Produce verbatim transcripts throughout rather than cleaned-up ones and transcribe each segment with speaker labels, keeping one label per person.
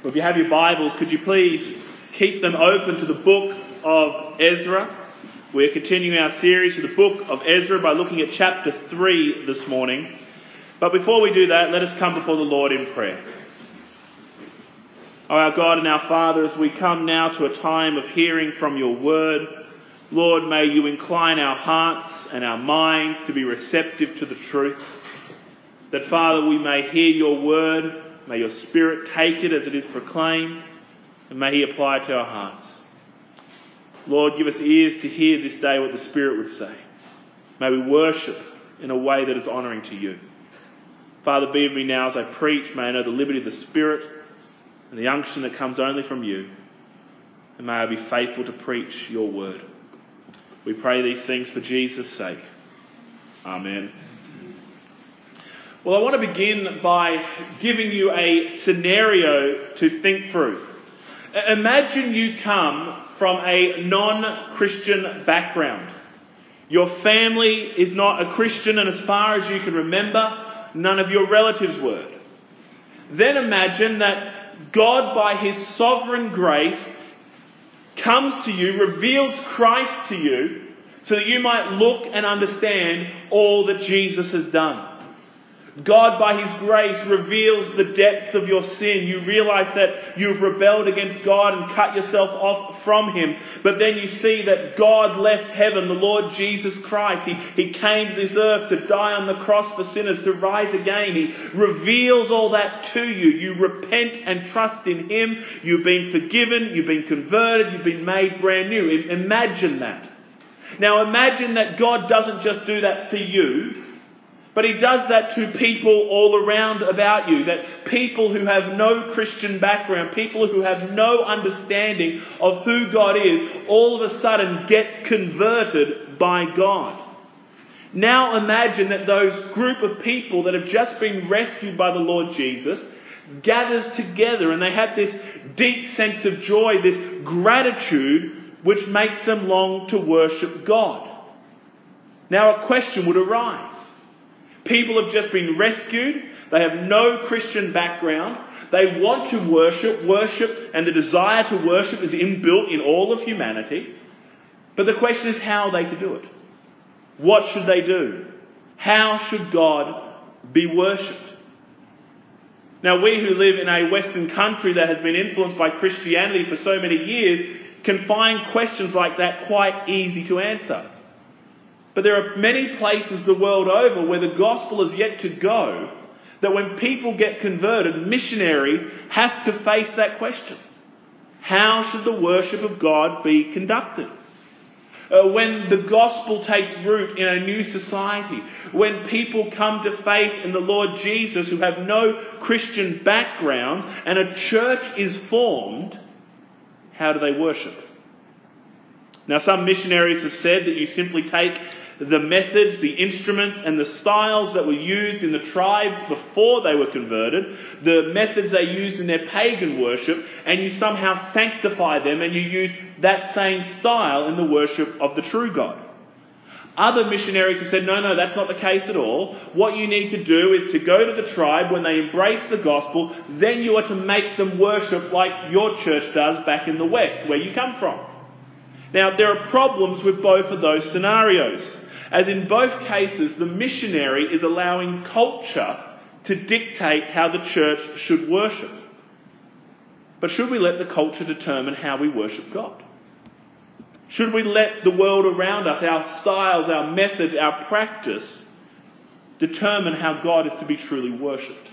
Speaker 1: Well, if you have your Bibles, could you please keep them open to the book of Ezra? We're continuing our series to the book of Ezra by looking at chapter three this morning. But before we do that, let us come before the Lord in prayer. Oh, our God and our Father, as we come now to a time of hearing from your word, Lord, may you incline our hearts and our minds to be receptive to the truth. That, Father, we may hear your word, may your Spirit take it as it is proclaimed, and may he apply it to our hearts. Lord, give us ears to hear this day what the Spirit would say. May we worship in a way that is honouring to you. Father, be with me now as I preach. May I know the liberty of the Spirit and the unction that comes only from you. And may I be faithful to preach your word. We pray these things for Jesus' sake. Amen. Well, I want to begin by giving you a scenario to think through. Imagine you come from a non-Christian background. Your family is not a Christian, and as far as you can remember, none of your relatives were. Then imagine that God, by his sovereign grace, comes to you, reveals Christ to you, so that you might look and understand all that Jesus has done. God, by his grace, reveals the depth of your sin. You realise that you've rebelled against God and cut yourself off from him. But then you see that God left heaven, the Lord Jesus Christ. He, he came to this earth to die on the cross for sinners, to rise again. He reveals all that to you. You repent and trust in him. You've been forgiven. You've been converted. You've been made brand new. Imagine that. Now imagine that God doesn't just do that for you, but he does that to people all around about you. That people who have no Christian background, people who have no understanding of who God is, all of a sudden get converted by God. Now imagine that those group of people that have just been rescued by the Lord Jesus gathers together, and they have this deep sense of joy, this gratitude, which makes them long to worship God. Now a question would arise. People have just been rescued. They have no Christian background. They want to worship. Worship and the desire to worship is inbuilt in all of humanity. But the question is, how are they to do it? What should they do? How should God be worshipped? Now, we who live in a Western country that has been influenced by Christianity for so many years can find questions like that quite easy to answer. But there are many places the world over where the gospel is yet to go, that when people get converted, missionaries have to face that question. How should the worship of God be conducted? Uh, when the gospel takes root in a new society, when people come to faith in the Lord Jesus who have no Christian background and a church is formed, how do they worship? Now, some missionaries have said that you simply take the methods, the instruments and the styles that were used in the tribes before they were converted, the methods they used in their pagan worship, and you somehow sanctify them and you use that same style in the worship of the true God. Other missionaries have said, no, no, that's not the case at all. What you need to do is to go to the tribe when they embrace the gospel, then you are to make them worship like your church does back in the West, where you come from. Now, there are problems with both of those scenarios, as in both cases, the missionary is allowing culture to dictate how the church should worship. But should we let the culture determine how we worship God? Should we let the world around us, our styles, our methods, our practice, determine how God is to be truly worshipped?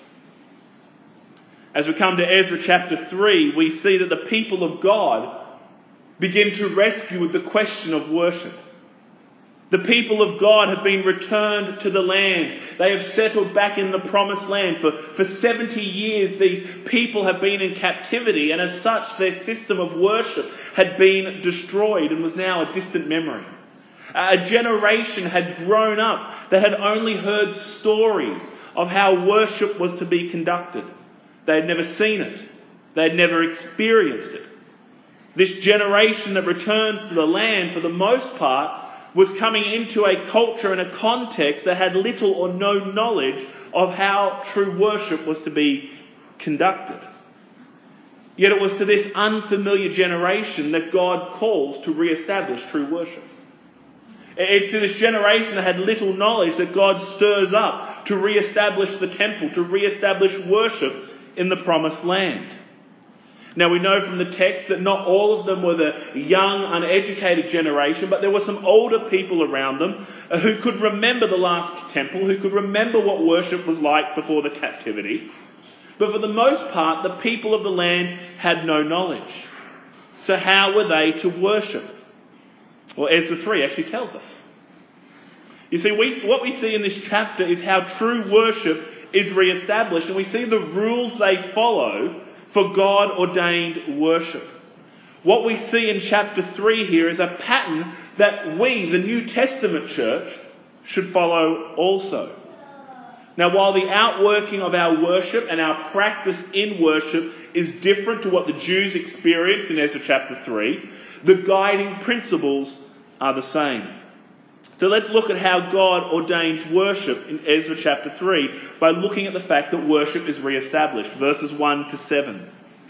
Speaker 1: As we come to Ezra chapter three, we see that the people of God begin to rescue with the question of worship. The people of God have been returned to the land. They have settled back in the promised land. For, for seventy years, these people have been in captivity, and as such, their system of worship had been destroyed and was now a distant memory. A generation had grown up that had only heard stories of how worship was to be conducted. They had never seen it. They had never experienced it. This generation that returns to the land, for the most part, was coming into a culture and a context that had little or no knowledge of how true worship was to be conducted. Yet it was to this unfamiliar generation that God calls to re-establish true worship. It's to this generation that had little knowledge that God stirs up to re-establish the temple, to re-establish worship in the promised land. Now we know from the text that not all of them were the young, uneducated generation, but there were some older people around them who could remember the last temple, who could remember what worship was like before the captivity. But for the most part, the people of the land had no knowledge. So how were they to worship? Well, Ezra three actually tells us. You see, we, what we see in this chapter is how true worship is re-established, and we see the rules they follow for God-ordained worship. What we see in chapter three here is a pattern that we, the New Testament church, should follow also. Now, while the outworking of our worship and our practice in worship is different to what the Jews experienced in Ezra chapter three, the guiding principles are the same. So let's look at how God ordains worship in Ezra chapter three by looking at the fact that worship is re-established, verses one to seven.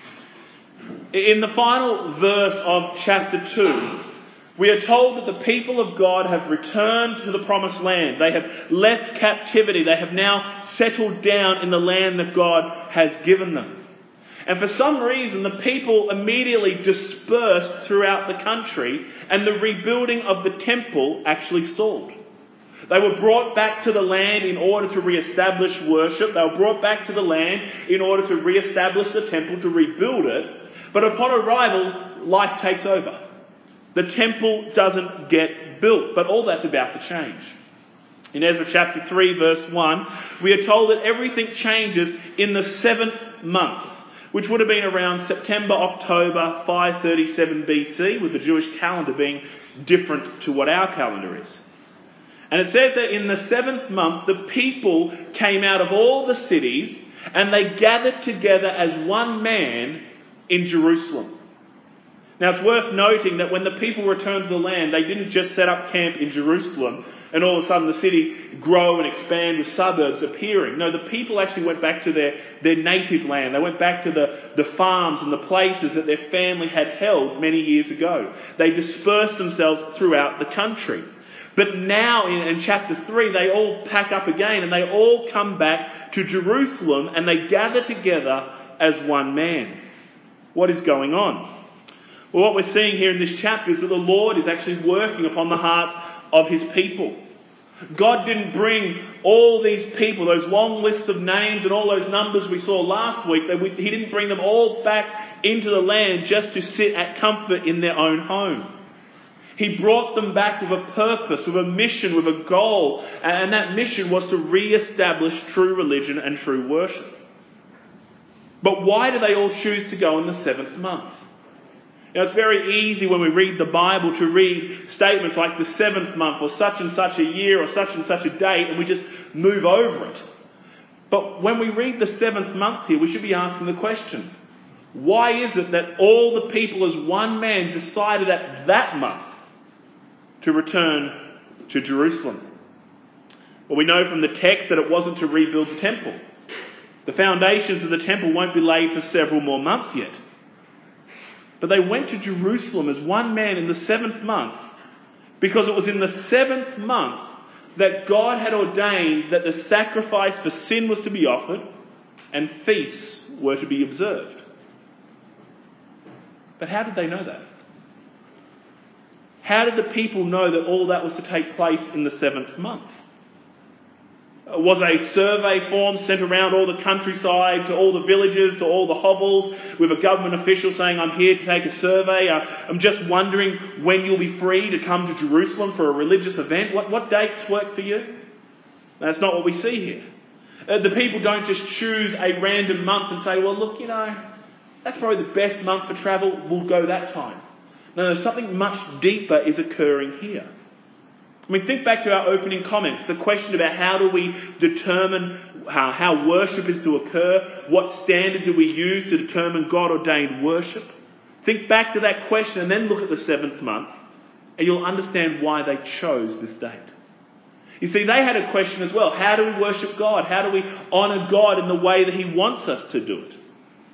Speaker 1: In the final verse of chapter two, we are told that the people of God have returned to the promised land. They have left captivity. They have now settled down in the land that God has given them. And for some reason, the people immediately dispersed throughout the country, and the rebuilding of the temple actually stalled. They were brought back to the land in order to re-establish worship. They were brought back to the land in order to re-establish the temple, to rebuild it. But upon arrival, life takes over. The temple doesn't get built, but all that's about to change. In Ezra chapter three, verse one, we are told that everything changes in the seventh month, which would have been around September, October, five thirty-seven B C, with the Jewish calendar being different to what our calendar is. And it says that in the seventh month, the people came out of all the cities and they gathered together as one man in Jerusalem. Now it's worth noting that when the people returned to the land, they didn't just set up camp in Jerusalem and all of a sudden the city grow and expand with suburbs appearing. No, the people actually went back to their, their native land. They went back to the, the farms and the places that their family had held many years ago. They dispersed themselves throughout the country. But now in, in chapter three, they all pack up again and they all come back to Jerusalem and they gather together as one man. What is going on? Well, what we're seeing here in this chapter is that the Lord is actually working upon the hearts of his people. God didn't bring all these people, those long lists of names and all those numbers we saw last week, he didn't bring them all back into the land just to sit at comfort in their own home. He brought them back with a purpose, with a mission, with a goal, and that mission was to re-establish true religion and true worship. But why do they all choose to go in the seventh month? Now, it's very easy when we read the Bible to read statements like the seventh month or such and such a year or such and such a date, and we just move over it. But when we read the seventh month here, we should be asking the question, why is it that all the people as one man decided at that month to return to Jerusalem? Well, we know from the text that it wasn't to rebuild the temple. The foundations of the temple won't be laid for several more months yet. But they went to Jerusalem as one man in the seventh month because it was in the seventh month that God had ordained that the sacrifice for sin was to be offered and feasts were to be observed. But how did they know that? How did the people know that all that was to take place in the seventh month? Was a survey form sent around all the countryside, to all the villages, to all the hovels, with a government official saying, I'm here to take a survey. Uh, I'm just wondering when you'll be free to come to Jerusalem for a religious event. What, what dates work for you? That's not what we see here. Uh, the people don't just choose a random month and say, well, look, you know, that's probably the best month for travel. We'll go that time. No, no, something much deeper is occurring here. I mean, think back to our opening comments, the question about how do we determine how, how worship is to occur, what standard do we use to determine God-ordained worship? Think back to that question and then look at the seventh month and you'll understand why they chose this date. You see, they had a question as well. How do we worship God? How do we honour God in the way that he wants us to do it?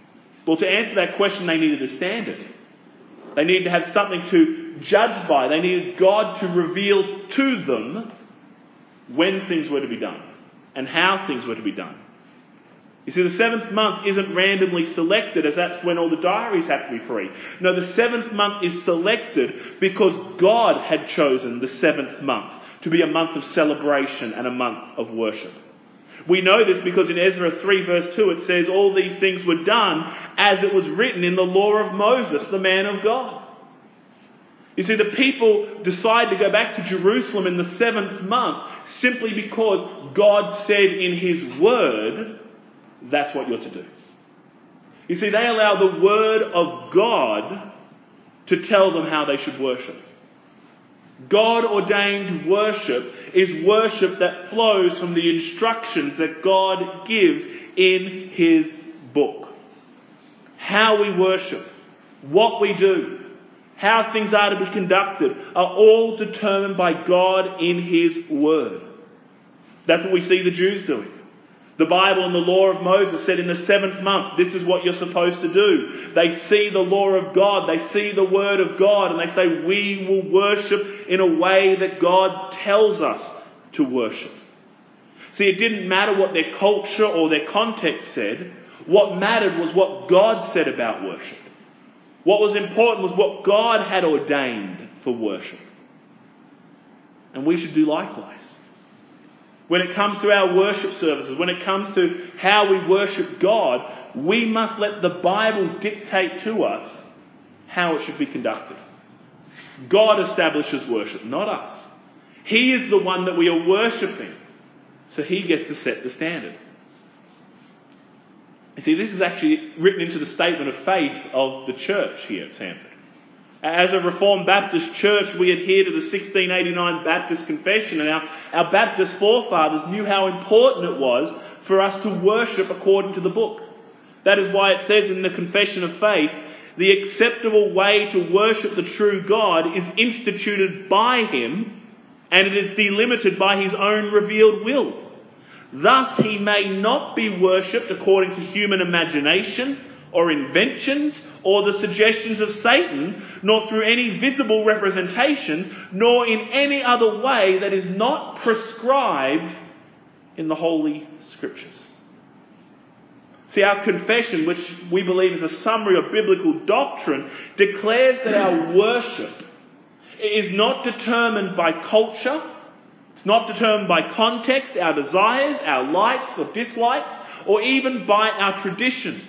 Speaker 1: Well, to answer that question, they needed a standard. They needed to have something to judge by. They needed God to reveal to them when things were to be done and how things were to be done. You see, the seventh month isn't randomly selected as that's when all the diaries have to be free. No, the seventh month is selected because God had chosen the seventh month to be a month of celebration and a month of worship. We know this because in Ezra three verse two it says all these things were done as it was written in the law of Moses, the man of God. You see, the people decide to go back to Jerusalem in the seventh month simply because God said in his word, that's what you're to do. You see, they allow the word of God to tell them how they should worship. God-ordained worship is worship that flows from the instructions that God gives in his book. How we worship, what we do, how things are to be conducted are all determined by God in his word. That's what we see the Jews doing. The Bible and the law of Moses said in the seventh month, this is what you're supposed to do. They see the law of God, they see the word of God, and they say, we will worship in a way that God tells us to worship. See, it didn't matter what their culture or their context said. What mattered was what God said about worship. What was important was what God had ordained for worship. And we should do likewise. When it comes to our worship services, when it comes to how we worship God, we must let the Bible dictate to us how it should be conducted. God establishes worship, not us. He is the one that we are worshipping, so he gets to set the standard. You see, this is actually written into the statement of faith of the church here at Sanford. As a Reformed Baptist church, we adhere to the sixteen eighty-nine Baptist Confession, and our, our Baptist forefathers knew how important it was for us to worship according to the book. That is why it says in the Confession of Faith, the acceptable way to worship the true God is instituted by him, and it is delimited by his own revealed will. Thus he may not be worshipped according to human imagination or inventions or the suggestions of Satan, nor through any visible representation, nor in any other way that is not prescribed in the Holy Scriptures. See, our confession, which we believe is a summary of biblical doctrine, declares that our worship is not determined by culture, it's not determined by context, our desires, our likes or dislikes, or even by our traditions.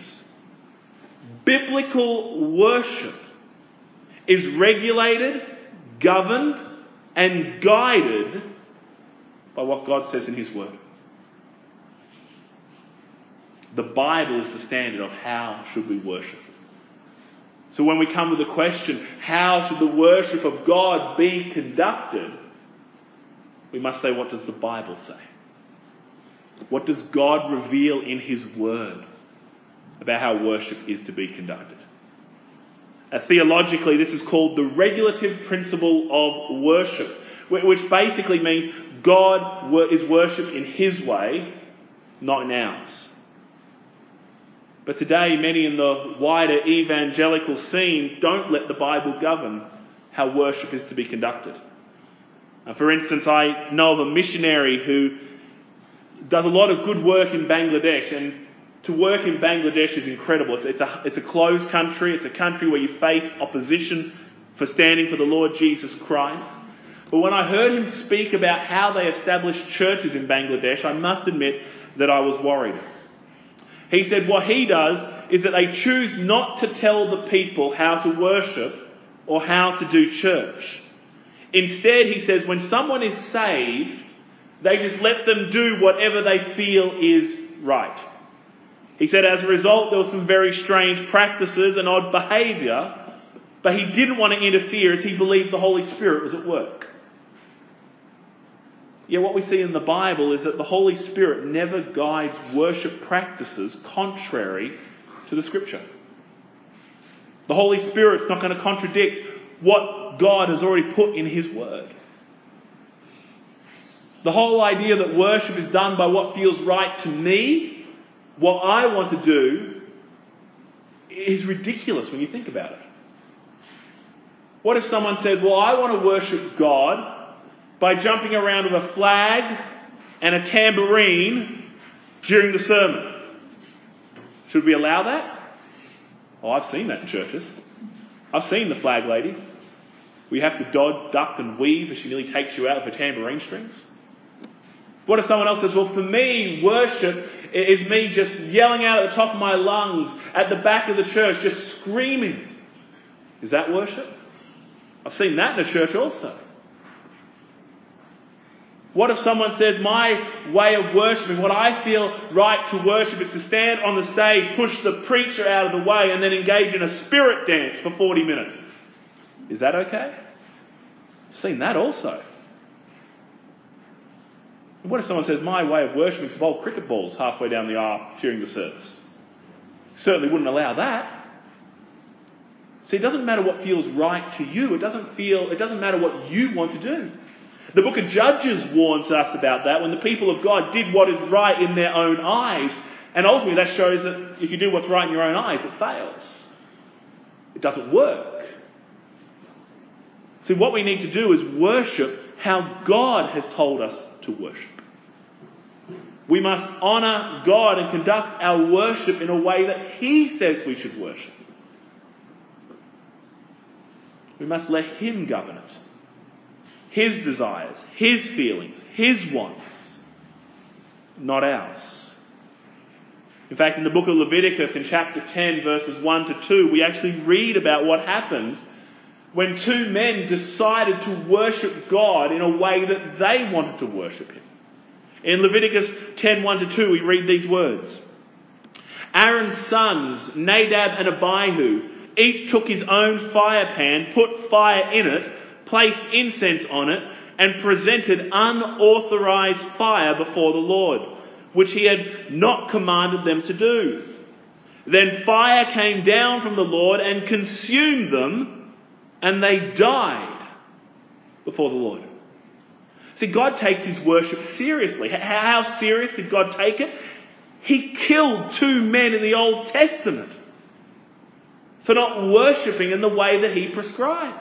Speaker 1: Biblical worship is regulated, governed, and guided by what God says in his word. The Bible is the standard of how should we worship. So when we come to the question, how should the worship of God be conducted? We must say, what does the Bible say? What does God reveal in his word about how worship is to be conducted? Uh, theologically, this is called the regulative principle of worship, which basically means God is worshipped in his way, not in ours. But today, many in the wider evangelical scene don't let the Bible govern how worship is to be conducted. Uh, for instance, I know of a missionary who does a lot of good work in Bangladesh, and to work in Bangladesh is incredible. It's, it's, a, it's a closed country. It's a country where you face opposition for standing for the Lord Jesus Christ. But when I heard him speak about how they established churches in Bangladesh, I must admit that I was worried. He said what he does is that they choose not to tell the people how to worship or how to do church. Instead, he says, when someone is saved, they just let them do whatever they feel is right. He said as a result there were some very strange practices and odd behaviour, but he didn't want to interfere as he believed the Holy Spirit was at work. Yet what we see in the Bible is that the Holy Spirit never guides worship practices contrary to the Scripture. The Holy Spirit's not going to contradict what God has already put in his word. The whole idea that worship is done by what feels right to me, what I want to do, is ridiculous when you think about it. What if someone says, well, I want to worship God by jumping around with a flag and a tambourine during the sermon? Should we allow that? Oh, I've seen that in churches. I've seen the flag lady. We have to dodge, duck and weave as she nearly takes you out of her tambourine strings. What if someone else says, well, for me, worship is me just yelling out at the top of my lungs at the back of the church, just screaming. Is that worship? I've seen that in a church also. What if someone says, my way of worshiping, what I feel right to worship is to stand on the stage, push the preacher out of the way, and then engage in a spirit dance for forty minutes? Is that okay? I've seen that also. And what if someone says, my way of worshiping is to bowl cricket balls halfway down the aisle during the service? Certainly wouldn't allow that. See, it doesn't matter what feels right to you. It doesn't feel, it doesn't matter what you want to do. The book of Judges warns us about that when the people of God did what is right in their own eyes. And ultimately that shows that if you do what's right in your own eyes, it fails. It doesn't work. See, what we need to do is worship how God has told us to worship. We must honour God and conduct our worship in a way that He says we should worship. We must let Him govern it. His desires, His feelings, His wants, not ours. In fact, in the book of Leviticus, in chapter ten, verses one to two, we actually read about what happens when two men decided to worship God in a way that they wanted to worship Him. In Leviticus ten, one to two, we read these words. Aaron's sons, Nadab and Abihu, each took his own fire pan, put fire in it, placed incense on it, and presented unauthorized fire before the Lord, which he had not commanded them to do. Then fire came down from the Lord and consumed them, and they died before the Lord. See, God takes His worship seriously. How serious did God take it? He killed two men in the Old Testament for not worshipping in the way that He prescribed.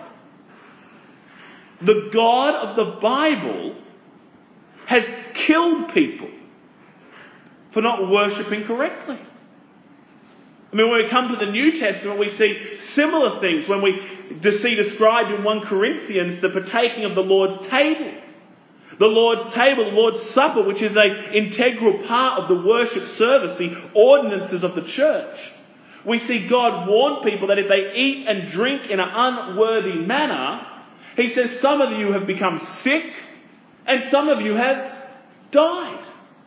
Speaker 1: The God of the Bible has killed people for not worshipping correctly. I mean, when we come to the New Testament, we see similar things when we see described in First Corinthians the partaking of the Lord's table. The Lord's table, the Lord's supper, which is an integral part of the worship service, the ordinances of the church. We see God warn people that if they eat and drink in an unworthy manner, He says some of you have become sick and some of you have died.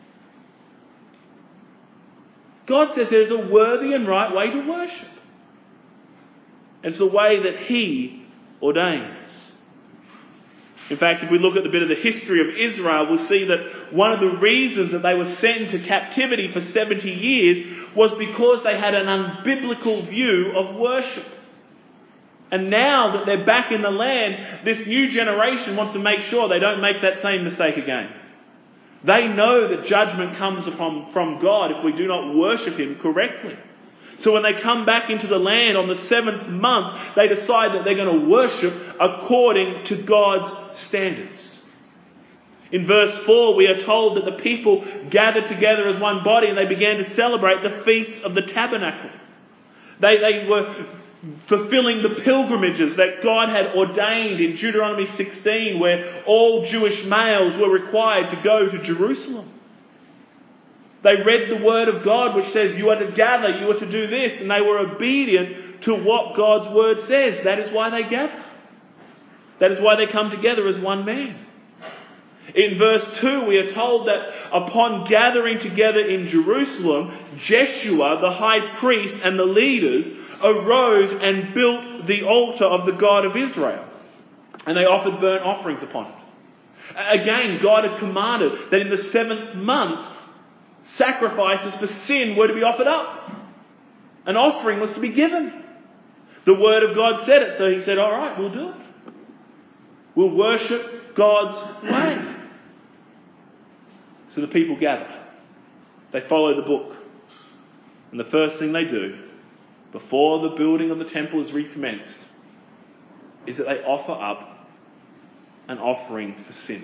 Speaker 1: God says there's a worthy and right way to worship. It's the way that He ordains. In fact, if we look at a bit of the history of Israel, we'll see that one of the reasons that they were sent into captivity for seventy years was because they had an unbiblical view of worship. And now that they're back in the land, this new generation wants to make sure they don't make that same mistake again. They know that judgment comes from, from God if we do not worship Him correctly. So when they come back into the land on the seventh month, they decide that they're going to worship according to God's standards. In verse four, we are told that the people gathered together as one body and they began to celebrate the Feast of the Tabernacle. They, they were fulfilling the pilgrimages that God had ordained in Deuteronomy sixteen, where all Jewish males were required to go to Jerusalem. They read the word of God which says you are to gather, you are to do this, and they were obedient to what God's word says. That is why they gather. That is why they come together as one man. In verse two, we are told that upon gathering together in Jerusalem, Jeshua, the high priest, and the leaders arose and built the altar of the God of Israel. And they offered burnt offerings upon it. Again, God had commanded that in the seventh month, sacrifices for sin were to be offered up. An offering was to be given. The word of God said it, so He said, all right, we'll do it. We'll worship God's way. So the people gather. They follow the book. And the first thing they do before the building of the temple is recommenced, is that they offer up an offering for sin.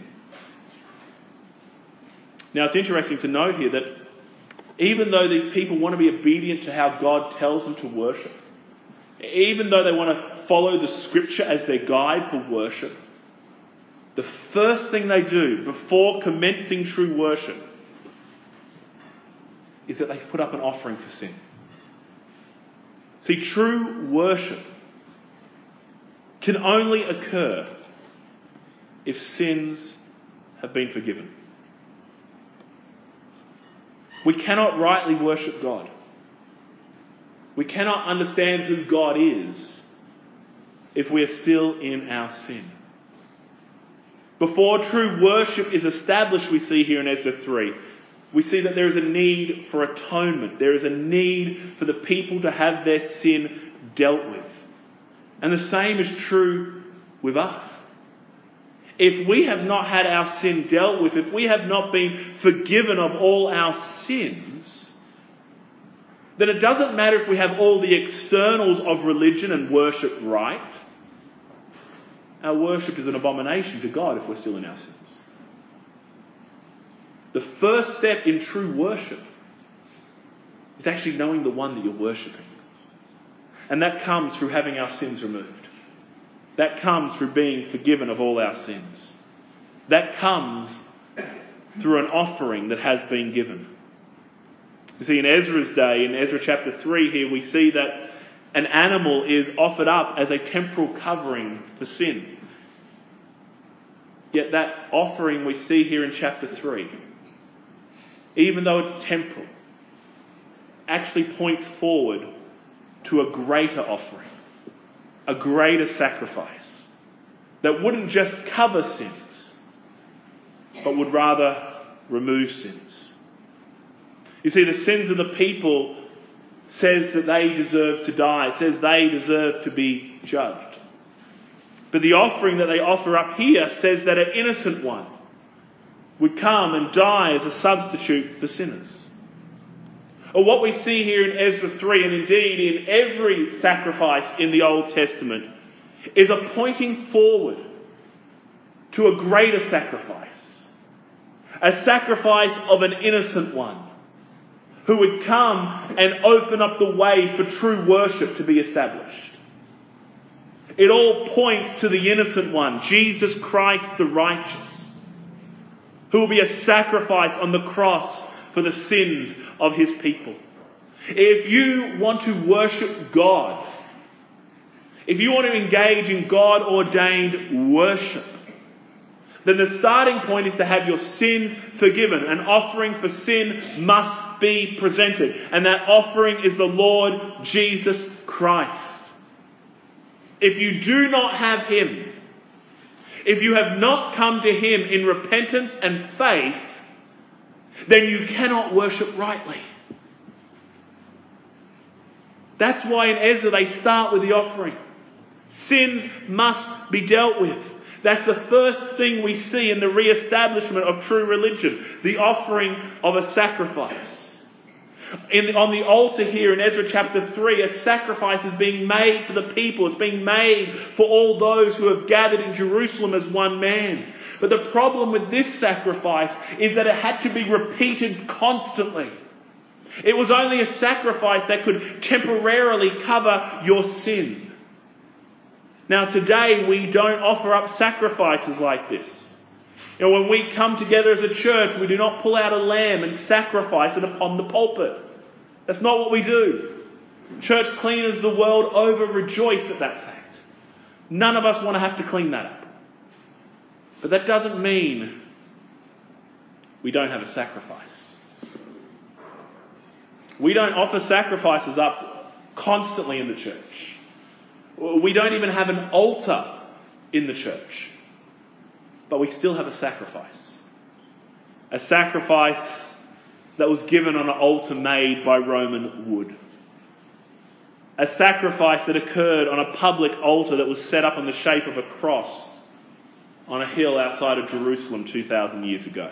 Speaker 1: Now it's interesting to note here that even though these people want to be obedient to how God tells them to worship, even though they want to follow the scripture as their guide for worship, the first thing they do before commencing true worship is that they put up an offering for sin. See, true worship can only occur if sins have been forgiven. We cannot rightly worship God. We cannot understand who God is if we are still in our sin. Before true worship is established, we see here in Ezra three, we see that there is a need for atonement. There is a need for the people to have their sin dealt with. And the same is true with us. If we have not had our sin dealt with, if we have not been forgiven of all our sins, then it doesn't matter if we have all the externals of religion and worship right. Our worship is an abomination to God if we're still in our sins. The first step in true worship is actually knowing the one that you're worshipping. And that comes through having our sins removed. That comes through being forgiven of all our sins. That comes through an offering that has been given. You see, in Ezra's day, in Ezra chapter three here, we see that an animal is offered up as a temporal covering for sin. Yet that offering we see here in chapter three, even though it's temporal, actually points forward to a greater offering, a greater sacrifice that wouldn't just cover sins, but would rather remove sins. You see, the sins of the people says that they deserve to die. It says they deserve to be judged. But the offering that they offer up here says that an innocent one would come and die as a substitute for sinners. Or what we see here in Ezra three, and indeed in every sacrifice in the Old Testament, is a pointing forward to a greater sacrifice. A sacrifice of an innocent one who would come and open up the way for true worship to be established. It all points to the innocent one, Jesus Christ the righteous, who will be a sacrifice on the cross for the sins of his people. If you want to worship God, if you want to engage in God-ordained worship, then the starting point is to have your sins forgiven. An offering for sin must be presented. And that offering is the Lord Jesus Christ. If you do not have him, if you have not come to him in repentance and faith, then you cannot worship rightly. That's why in Ezra they start with the offering. Sins must be dealt with. That's the first thing we see in the re-establishment of true religion, the offering of a sacrifice. In, on the altar here in Ezra chapter three, a sacrifice is being made for the people. It's being made for all those who have gathered in Jerusalem as one man. But the problem with this sacrifice is that it had to be repeated constantly. It was only a sacrifice that could temporarily cover your sin. Now today we don't offer up sacrifices like this. You know, when we come together as a church, we do not pull out a lamb and sacrifice it upon the pulpit. That's not what we do. Church cleaners the world over rejoice at that fact. None of us want to have to clean that up. But that doesn't mean we don't have a sacrifice. We don't offer sacrifices up constantly in the church. We don't even have an altar in the church. But we still have a sacrifice. A sacrifice that was given on an altar made by Roman wood. A sacrifice that occurred on a public altar that was set up in the shape of a cross on a hill outside of Jerusalem two thousand years ago.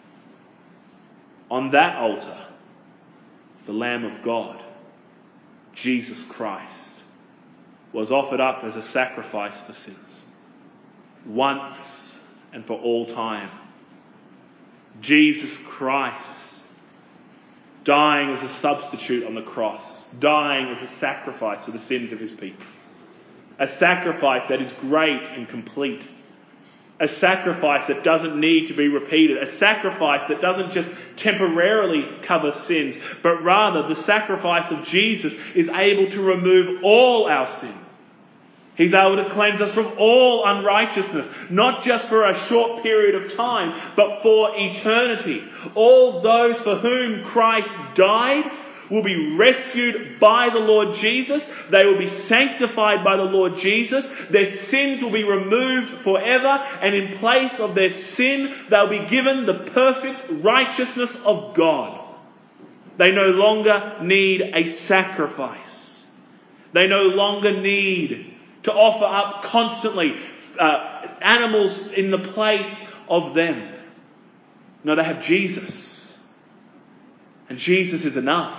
Speaker 1: On that altar, the Lamb of God Jesus Christ, was offered up as a sacrifice for sins, once and for all time. Jesus Christ dying as a substitute on the cross, dying as a sacrifice for the sins of his people. A sacrifice that is great and complete. A sacrifice that doesn't need to be repeated. A sacrifice that doesn't just temporarily cover sins, but rather the sacrifice of Jesus is able to remove all our sin. He's able to cleanse us from all unrighteousness, not just for a short period of time, but for eternity. All those for whom Christ died will be rescued by the Lord Jesus. They will be sanctified by the Lord Jesus. Their sins will be removed forever, and in place of their sin, they'll be given the perfect righteousness of God. They no longer need a sacrifice. They no longer need to offer up constantly uh, animals in the place of them. No, they have Jesus. And Jesus is enough.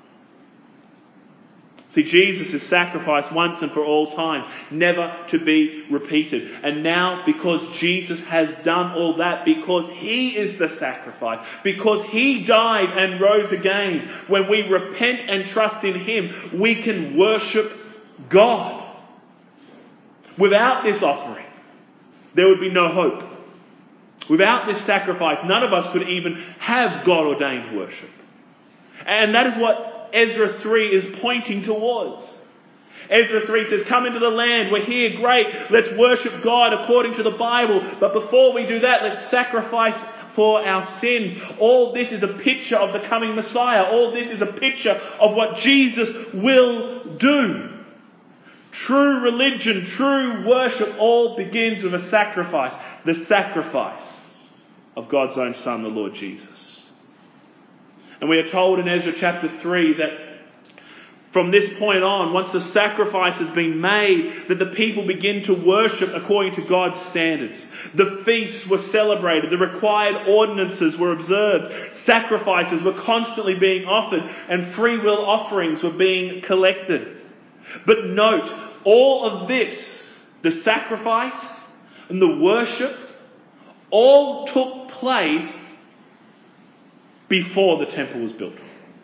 Speaker 1: See, Jesus is sacrificed once and for all time, never to be repeated. And now, because Jesus has done all that, because he is the sacrifice, because he died and rose again, when we repent and trust in him, we can worship God. Without this offering, there would be no hope. Without this sacrifice, none of us could even have God-ordained worship. And that is what Ezra three is pointing towards. Ezra three says, come into the land, we're here, great, let's worship God according to the Bible. But before we do that, let's sacrifice for our sins. All this is a picture of the coming Messiah. All this is a picture of what Jesus will do. True religion, true worship, all begins with a sacrifice. The sacrifice of God's own Son, the Lord Jesus. And we are told in Ezra chapter three that from this point on, once the sacrifice has been made, that the people begin to worship according to God's standards. The feasts were celebrated. The required ordinances were observed. Sacrifices were constantly being offered, and free will offerings were being collected. But note, all of this, the sacrifice and the worship, all took place before the temple was built.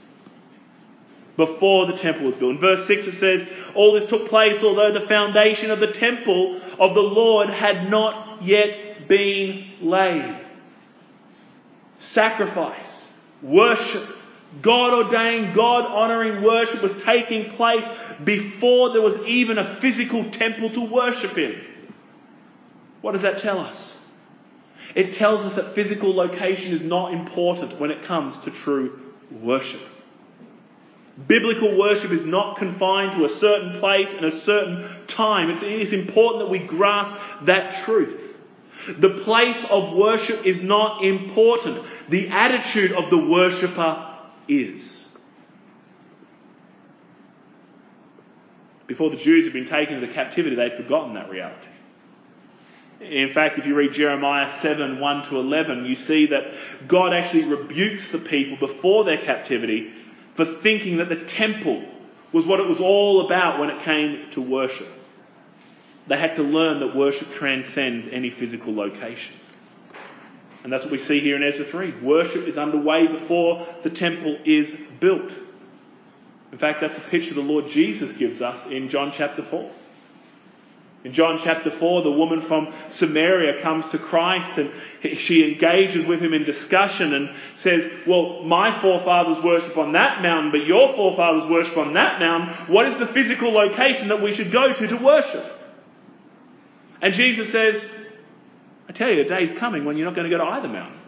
Speaker 1: Before the temple was built. In verse six it says, all this took place although the foundation of the temple of the Lord had not yet been laid. Sacrifice, worship, God-ordained, God-honouring worship was taking place before there was even a physical temple to worship in. What does that tell us? It tells us that physical location is not important when it comes to true worship. Biblical worship is not confined to a certain place and a certain time. It is important that we grasp that truth. The place of worship is not important. The attitude of the worshipper is. Before the Jews had been taken into captivity, they'd forgotten that reality. In fact, if you read Jeremiah seven, one to eleven, you see that God actually rebukes the people before their captivity for thinking that the temple was what it was all about when it came to worship. They had to learn that worship transcends any physical location. And that's what we see here in Ezra three. Worship is underway before the temple is built. In fact, that's a picture the Lord Jesus gives us in John chapter four. In John chapter four, the woman from Samaria comes to Christ and she engages with him in discussion and says, well, my forefathers worship on that mountain, but your forefathers worship on that mountain. What is the physical location that we should go to to worship? And Jesus says, I tell you, a day is coming when you're not going to go to either mountain.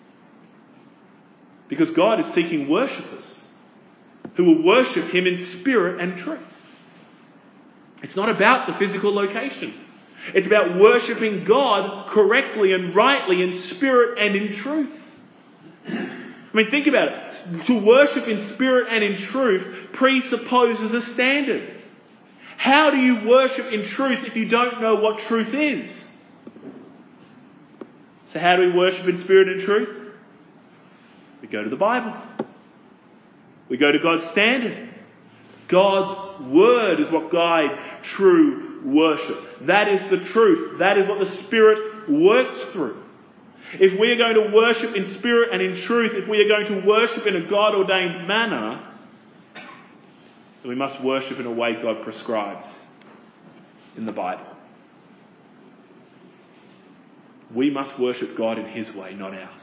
Speaker 1: Because God is seeking worshippers who will worship him in spirit and truth. It's not about the physical location. It's about worshipping God correctly and rightly in spirit and in truth. I mean, think about it. To worship in spirit and in truth presupposes a standard. How do you worship in truth if you don't know what truth is? So how do we worship in spirit and truth? We go to the Bible. We go to God's standard. God's word is what guides true worship. That is the truth. That is what the Spirit works through. If we are going to worship in spirit and in truth, if we are going to worship in a God-ordained manner, then we must worship in a way God prescribes in the Bible. We must worship God in His way, not ours.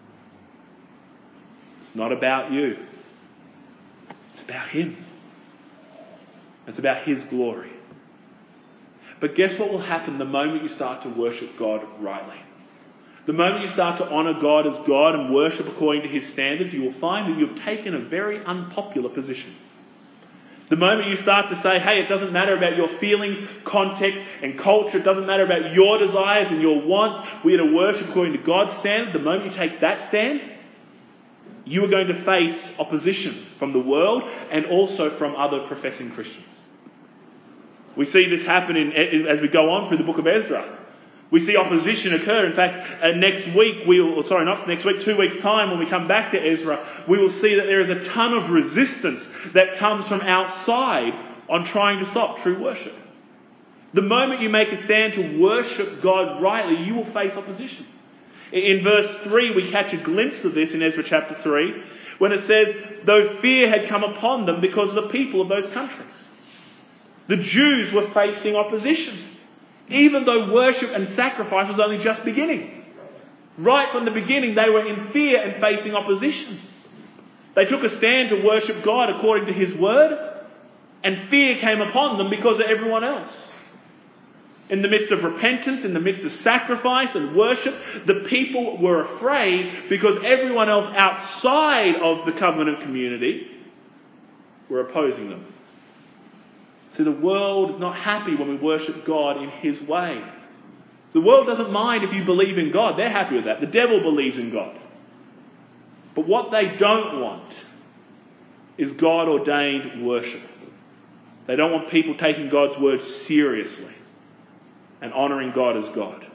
Speaker 1: It's not about you. It's about Him. It's about His glory. But guess what will happen the moment you start to worship God rightly? The moment you start to honour God as God and worship according to His standards, you will find that you've taken a very unpopular position. The moment you start to say, hey, it doesn't matter about your feelings, context and culture, it doesn't matter about your desires and your wants, we are to worship according to God's standard, the moment you take that stand, you are going to face opposition from the world and also from other professing Christians. We see this happen in, as we go on through the book of Ezra. We see opposition occur. In fact, uh, next week, we will, sorry, not next week, two weeks' time, when we come back to Ezra, we will see that there is a ton of resistance that comes from outside on trying to stop true worship. The moment you make a stand to worship God rightly, you will face opposition. In verse three, we catch a glimpse of this in Ezra chapter three, when it says, though fear had come upon them because of the people of those countries. The Jews were facing opposition, even though worship and sacrifice was only just beginning. Right from the beginning, they were in fear and facing opposition. They took a stand to worship God according to His word, and fear came upon them because of everyone else. In the midst of repentance, in the midst of sacrifice and worship, the people were afraid because everyone else outside of the covenant community were opposing them. See, the world is not happy when we worship God in His way. The world doesn't mind if you believe in God. They're happy with that. The devil believes in God. But what they don't want is God-ordained worship. They don't want people taking God's word seriously and honouring God as God.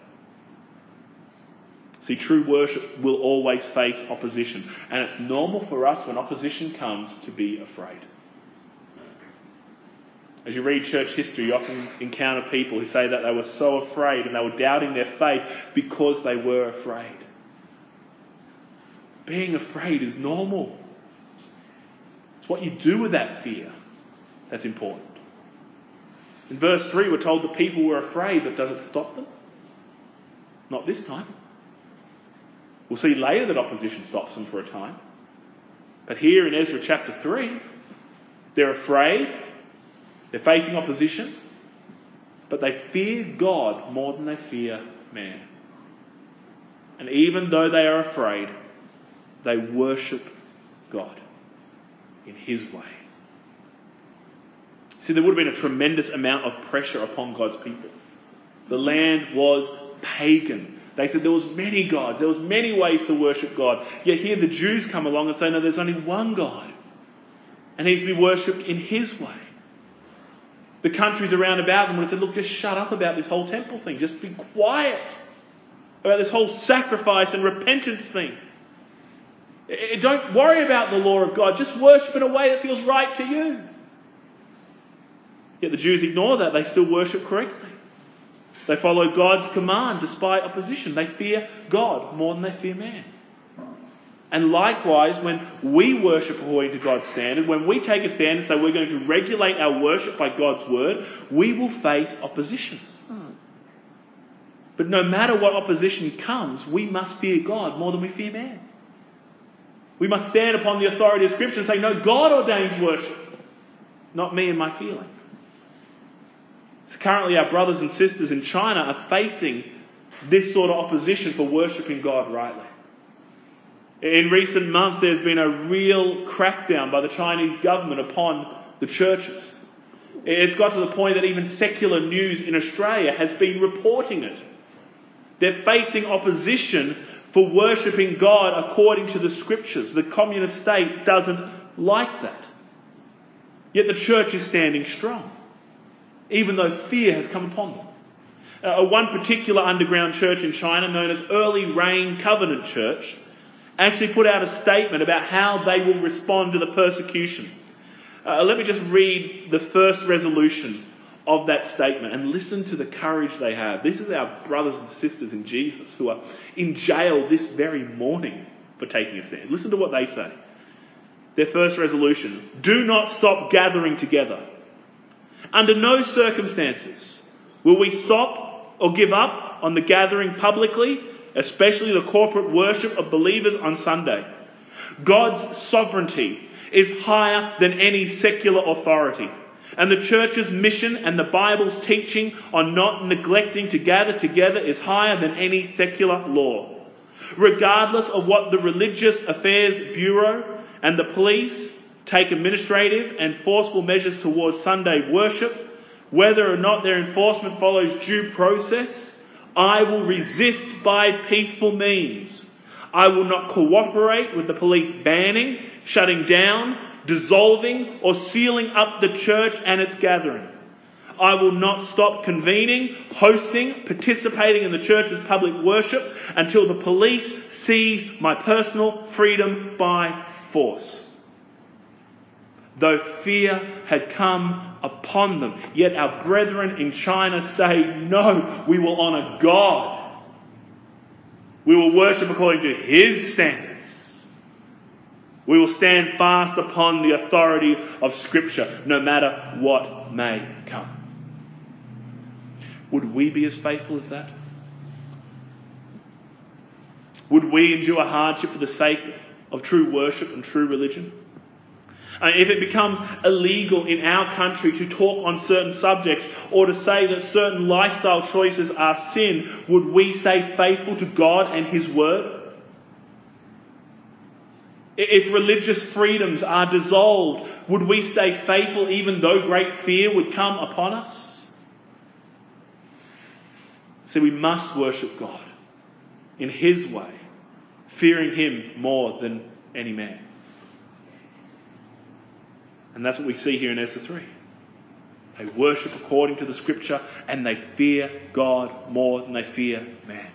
Speaker 1: See, true worship will always face opposition. And it's normal for us when opposition comes to be afraid. As you read church history, you often encounter people who say that they were so afraid and they were doubting their faith because they were afraid. Being afraid is normal. It's what you do with that fear that's important. In verse three, we're told the people were afraid, but does it stop them? Not this time. We'll see later that opposition stops them for a time. But here in Ezra chapter three, they're afraid. They're facing opposition, but they fear God more than they fear man. And even though they are afraid, they worship God in His way. See, there would have been a tremendous amount of pressure upon God's people. The land was pagan. They said there was many gods, there was many ways to worship God. Yet here the Jews come along and say, no, there's only one God, and He's to be worshipped in His way. The countries around about them would have said, look, just shut up about this whole temple thing. Just be quiet about this whole sacrifice and repentance thing. Don't worry about the law of God. Just worship in a way that feels right to you. Yet the Jews ignore that. They still worship correctly. They follow God's command despite opposition. They fear God more than they fear man. And likewise, when we worship according to God's standard, when we take a stand and say we're going to regulate our worship by God's word, we will face opposition. Hmm. But no matter what opposition comes, we must fear God more than we fear man. We must stand upon the authority of Scripture and say, no, God ordains worship, not me and my feeling. So currently our brothers and sisters in China are facing this sort of opposition for worshipping God rightly. In recent months, there's been a real crackdown by the Chinese government upon the churches. It's got to the point that even secular news in Australia has been reporting it. They're facing opposition for worshipping God according to the Scriptures. The communist state doesn't like that. Yet the church is standing strong, even though fear has come upon them. Uh, one particular underground church in China, known as Early Rain Covenant Church, actually put out a statement about how they will respond to the persecution. Uh, let me just read the first resolution of that statement and listen to the courage they have. This is our brothers and sisters in Jesus who are in jail this very morning for taking a stand. Listen to what they say. Their first resolution: do not stop gathering together. Under no circumstances will we stop or give up on the gathering publicly, especially the corporate worship of believers on Sunday. God's sovereignty is higher than any secular authority, and the church's mission and the Bible's teaching on not neglecting to gather together is higher than any secular law. Regardless of what the Religious Affairs Bureau and the police take administrative and forceful measures towards Sunday worship, whether or not their enforcement follows due process, I will resist by peaceful means. I will not cooperate with the police banning, shutting down, dissolving or sealing up the church and its gathering. I will not stop convening, hosting, participating in the church's public worship until the police seize my personal freedom by force. Though fear had come upon them, yet our brethren in China say, no, we will honour God. We will worship according to His standards. We will stand fast upon the authority of Scripture, no matter what may come. Would we be as faithful as that? Would we endure hardship for the sake of true worship and true religion? Uh, if it becomes illegal in our country to talk on certain subjects or to say that certain lifestyle choices are sin, would we stay faithful to God and His Word? If religious freedoms are dissolved, would we stay faithful even though great fear would come upon us? So we must worship God in His way, fearing Him more than any man. And that's what we see here in Ezra three. They worship according to the Scripture and they fear God more than they fear man.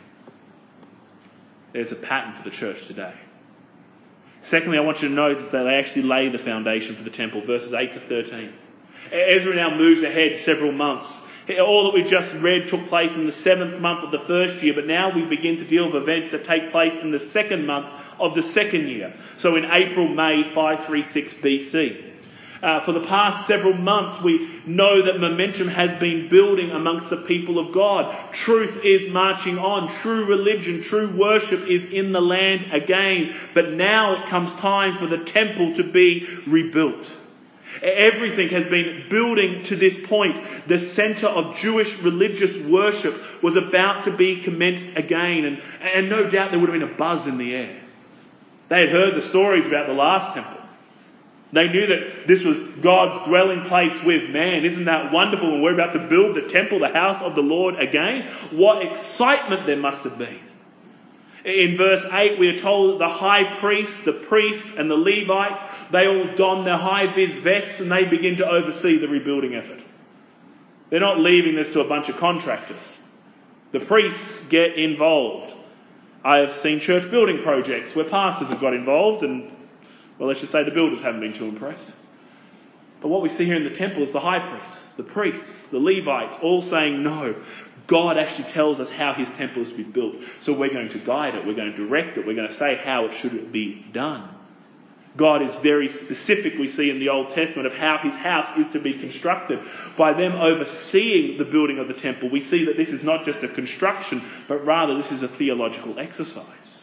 Speaker 1: There's a pattern for the church today. Secondly, I want you to note that they actually lay the foundation for the temple, verses eight to thirteen. Ezra now moves ahead several months. All that we've just read took place in the seventh month of the first year, but now we begin to deal with events that take place in the second month of the second year. So in April, May five thirty-six B C. Uh, for the past several months, we know that momentum has been building amongst the people of God. Truth is marching on. True religion, true worship is in the land again. But now it comes time for the temple to be rebuilt. Everything has been building to this point. The centre of Jewish religious worship was about to be commenced again. And, and no doubt there would have been a buzz in the air. They had heard the stories about the last temple. They knew that this was God's dwelling place with man. Isn't that wonderful? And we're about to build the temple, the house of the Lord again. What excitement there must have been. In verse eight, we are told that the high priest, the priests and the Levites, they all don their high-vis vests and they begin to oversee the rebuilding effort. They're not leaving this to a bunch of contractors. The priests get involved. I have seen church building projects where pastors have got involved and, well, let's just say the builders haven't been too impressed. But what we see here in the temple is the high priests, the priests, the Levites, all saying, no, God actually tells us how His temple is to be built. So we're going to guide it, we're going to direct it, we're going to say how it should be done. God is very specific, we see in the Old Testament, of how His house is to be constructed. By them overseeing the building of the temple, we see that this is not just a construction, but rather this is a theological exercise.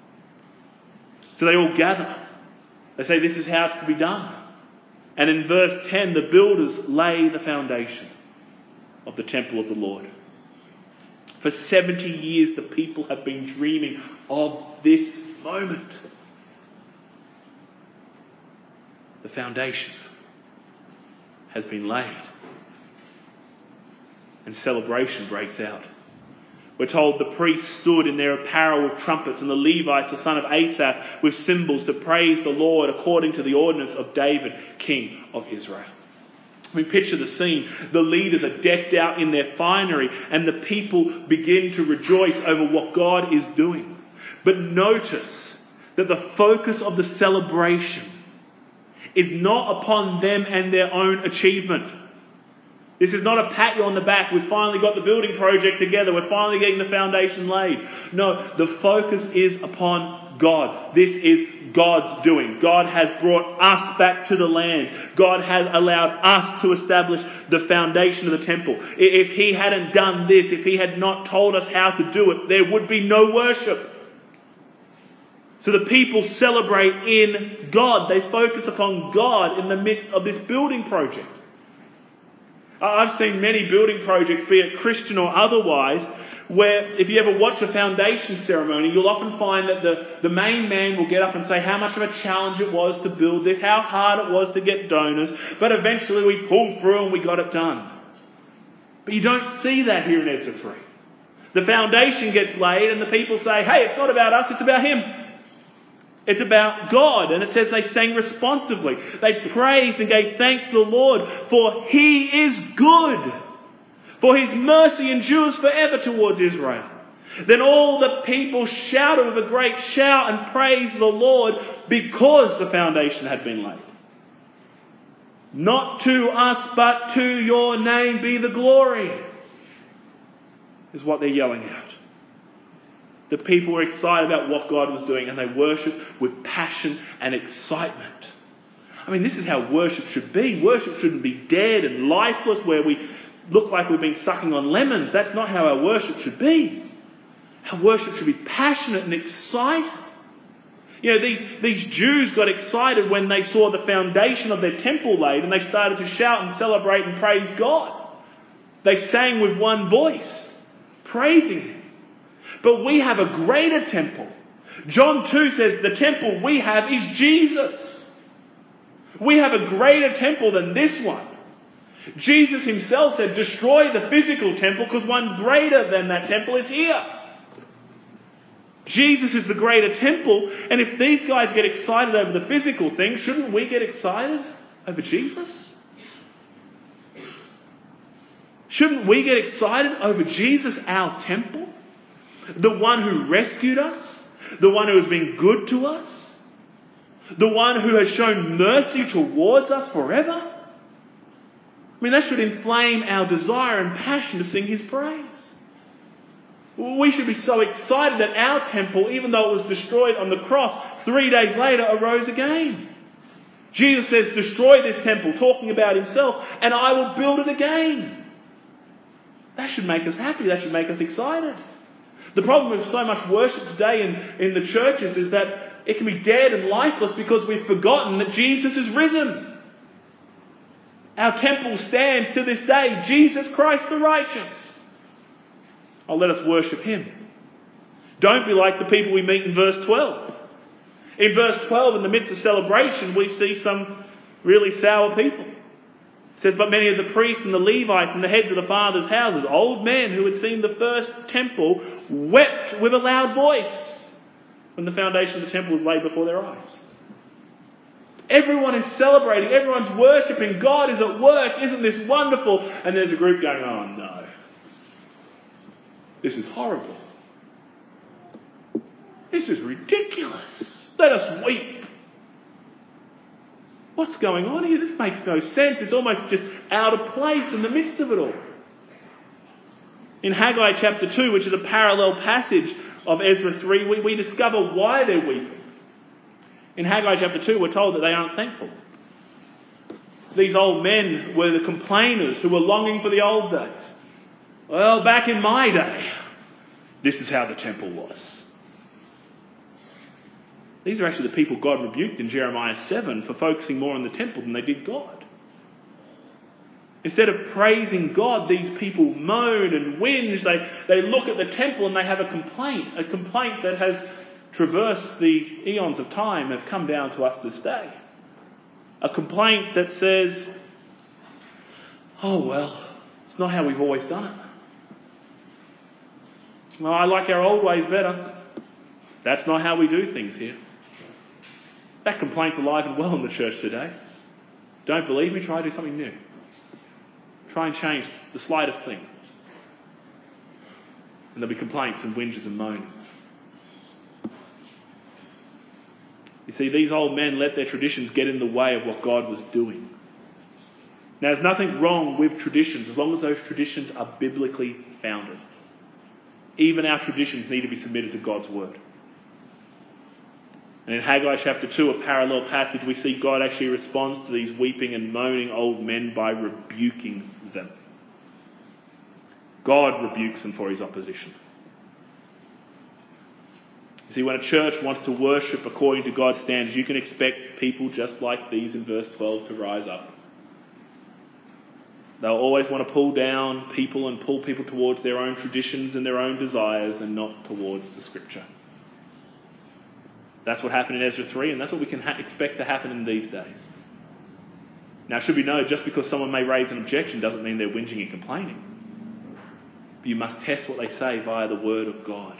Speaker 1: So they all gather. They say this is how it's to be done. And in verse ten, the builders lay the foundation of the temple of the Lord. For seventy years, the people have been dreaming of this moment. The foundation has been laid. And celebration breaks out. We're told the priests stood in their apparel with trumpets and the Levites, the son of Asaph, with cymbals to praise the Lord according to the ordinance of David, king of Israel. We picture the scene. The leaders are decked out in their finery and the people begin to rejoice over what God is doing. But notice that the focus of the celebration is not upon them and their own achievement. This is not a pat you on the back. We've finally got the building project together. We're finally getting the foundation laid. No, the focus is upon God. This is God's doing. God has brought us back to the land. God has allowed us to establish the foundation of the temple. If He hadn't done this, if He had not told us how to do it, there would be no worship. So the people celebrate in God. They focus upon God in the midst of this building project. I've seen many building projects, be it Christian or otherwise, where if you ever watch a foundation ceremony, you'll often find that the, the main man will get up and say how much of a challenge it was to build this, how hard it was to get donors, but eventually we pulled through and we got it done. But you don't see that here in Ezra three. The foundation gets laid and the people say, hey, it's not about us, it's about Him. It's about God. And it says they sang responsively. They praised and gave thanks to the Lord, for He is good. For His mercy endures forever towards Israel. Then all the people shouted with a great shout and praised the Lord because the foundation had been laid. Not to us, but to your name be the glory, is what they're yelling out. The people were excited about what God was doing and they worshipped with passion and excitement. I mean, this is how worship should be. Worship shouldn't be dead and lifeless where we look like we've been sucking on lemons. That's not how our worship should be. Our worship should be passionate and excited. You know, these, these Jews got excited when they saw the foundation of their temple laid and they started to shout and celebrate and praise God. They sang with one voice, praising Him. But we have a greater temple. John two says the temple we have is Jesus. We have a greater temple than this one. Jesus Himself said, destroy the physical temple because one greater than that temple is here. Jesus is the greater temple, and if these guys get excited over the physical thing, shouldn't we get excited over Jesus? Shouldn't we get excited over Jesus, our temple? The one who rescued us, the one who has been good to us, the one who has shown mercy towards us forever. I mean, that should inflame our desire and passion to sing His praise. We should be so excited that our temple, even though it was destroyed on the cross, three days later arose again. Jesus says, destroy this temple, talking about Himself, and I will build it again. That should make us happy. That should make us excited. The problem with so much worship today in, in the churches is that it can be dead and lifeless because we've forgotten that Jesus is risen. Our temple stands to this day, Jesus Christ the righteous. Oh, let us worship Him. Don't be like the people we meet in verse twelve. In verse twelve, in the midst of celebration, we see some really sour people. It says, but many of the priests and the Levites and the heads of the fathers' houses, old men who had seen the first temple, wept with a loud voice when the foundation of the temple was laid before their eyes. Everyone is celebrating. Everyone's worshipping. God is at work. Isn't this wonderful? And there's a group going, oh no. This is horrible. This is ridiculous. Let us weep. What's going on here? This makes no sense. It's almost just out of place in the midst of it all. In Haggai chapter two, which is a parallel passage of Ezra three, we, we discover why they're weeping. In Haggai chapter two, we're told that they aren't thankful. These old men were the complainers who were longing for the old days. Well, back in my day, this is how the temple was. These are actually the people God rebuked in Jeremiah seven for focusing more on the temple than they did God. Instead of praising God, these people moan and whinge. They, they look at the temple and they have a complaint, a complaint that has traversed the eons of time and has come down to us this day. A complaint that says, oh well, it's not how we've always done it. Well, I like our old ways better. That's not how we do things here. That complaint's alive and well in the church today. Don't believe me? Try to do something new. Try and change the slightest thing. And there'll be complaints and whinges and moaning. You You see, these old men let their traditions get in the way of what God was doing. Now, there's nothing wrong with traditions as long as those traditions are biblically founded. Even our traditions need to be submitted to God's word. And in Haggai chapter two, a parallel passage, we see God actually responds to these weeping and moaning old men by rebuking them. God rebukes them for his opposition. You see, when a church wants to worship according to God's standards, you can expect people just like these in verse twelve to rise up. They'll always want to pull down people and pull people towards their own traditions and their own desires and not towards the Scripture. That's what happened in Ezra three, and that's what we can ha- expect to happen in these days. Now, it should be noted, just because someone may raise an objection doesn't mean they're whinging and complaining. But you must test what they say via the Word of God.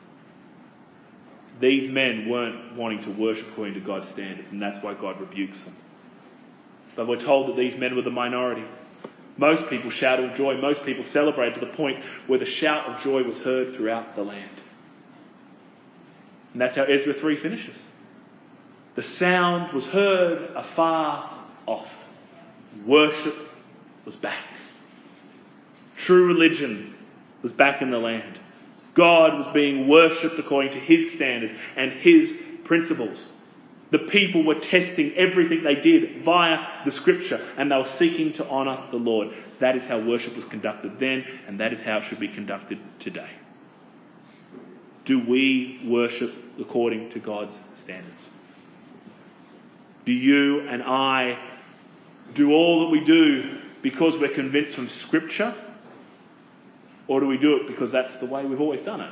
Speaker 1: These men weren't wanting to worship according to God's standards, and that's why God rebukes them. But we're told that these men were the minority. Most people shouted with joy. Most people celebrated to the point where the shout of joy was heard throughout the land. And that's how Ezra three finishes. The sound was heard afar off. Worship was back. True religion was back in the land. God was being worshipped according to his standards and his principles. The people were testing everything they did via the Scripture, and they were seeking to honour the Lord. That is how worship was conducted then, and that is how it should be conducted today. Do we worship according to God's standards? Do you and I do all that we do because we're convinced from Scripture? Or do we do it because that's the way we've always done it?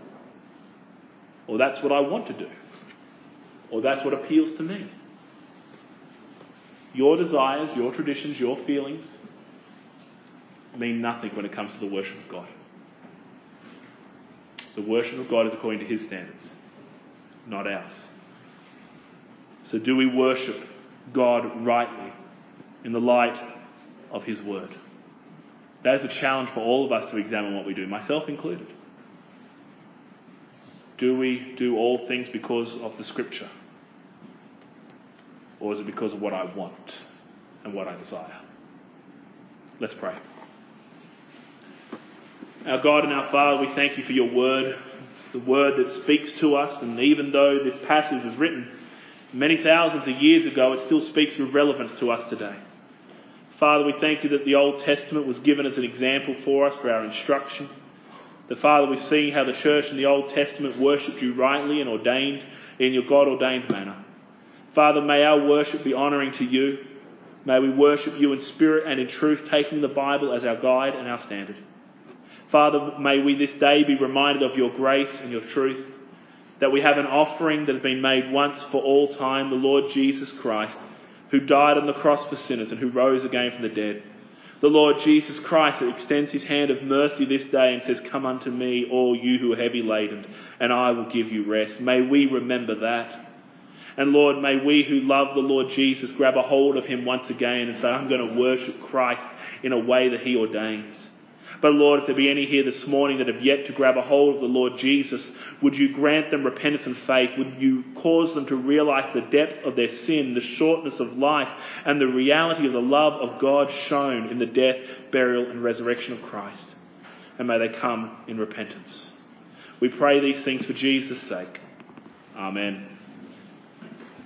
Speaker 1: Or that's what I want to do? Or that's what appeals to me? Your desires, your traditions, your feelings mean nothing when it comes to the worship of God. The worship of God is according to his standards, not ours. So do we worship God rightly in the light of his word? That is a challenge for all of us to examine what we do, myself included. Do we do all things because of the Scripture? Or is it because of what I want and what I desire? Let's pray. Our God and our Father, we thank you for your word, the word that speaks to us, and even though this passage was written many thousands of years ago, it still speaks with relevance to us today. Father, we thank you that the Old Testament was given as an example for us, for our instruction. That, Father, we see how the church in the Old Testament worshipped you rightly and ordained in your God-ordained manner. Father, may our worship be honouring to you. May we worship you in spirit and in truth, taking the Bible as our guide and our standard. Father, may we this day be reminded of your grace and your truth, that we have an offering that has been made once for all time, the Lord Jesus Christ, who died on the cross for sinners and who rose again from the dead. The Lord Jesus Christ that extends his hand of mercy this day and says, "Come unto me, all you who are heavy laden, and I will give you rest." May we remember that. And Lord, may we who love the Lord Jesus grab a hold of him once again and say, "I'm going to worship Christ in a way that he ordains." But Lord, if there be any here this morning that have yet to grab a hold of the Lord Jesus, would you grant them repentance and faith? Would you cause them to realise the depth of their sin, the shortness of life, and the reality of the love of God shown in the death, burial, and resurrection of Christ? And may they come in repentance. We pray these things for Jesus' sake. Amen.